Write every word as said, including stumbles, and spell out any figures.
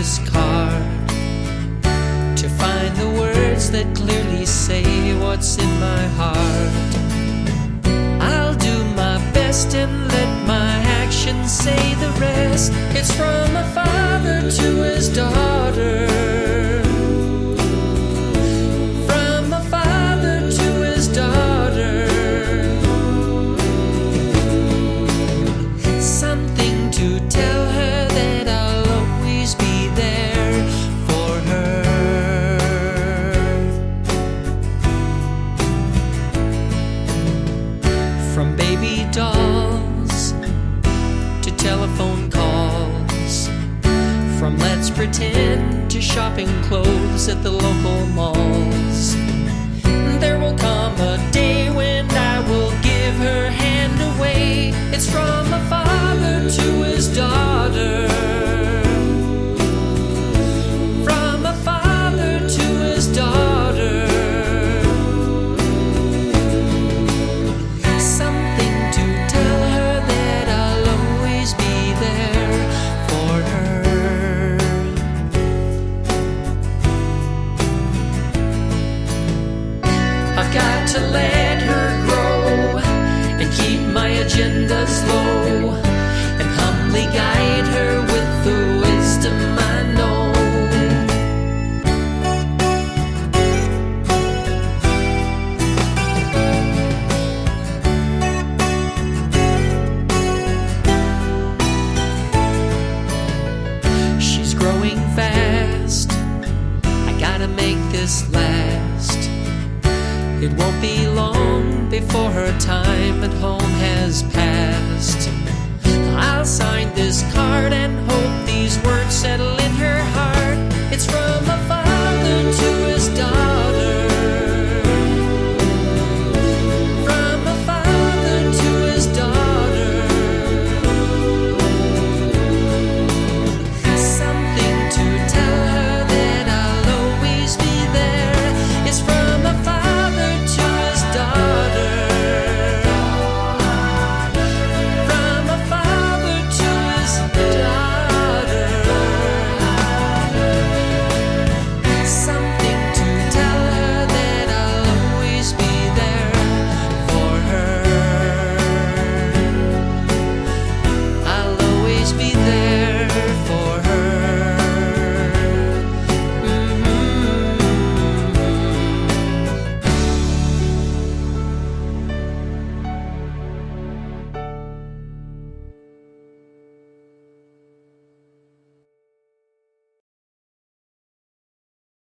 this card to find the words that clearly say what's in my heart. I'll do my best and let my actions say the rest. It's from a father to his daughter, from a father to his daughter. Something to tell her that I'll always be there for her. From baby dolls to telephone calls, from let's pretend to shopping clothes at the local malls. There will come a day when I will give her hand away. It's from a father to his daughter, from a father to his daughter. Something to tell her that I'll always be there for her. I've got to let her grow and keep my agendas low, and humbly guide her with the wisdom I know. She's growing fast, I gotta make this last. It won't be long before her time at home has passed. I'll sign this card and hope these words settle in her heart. It's from a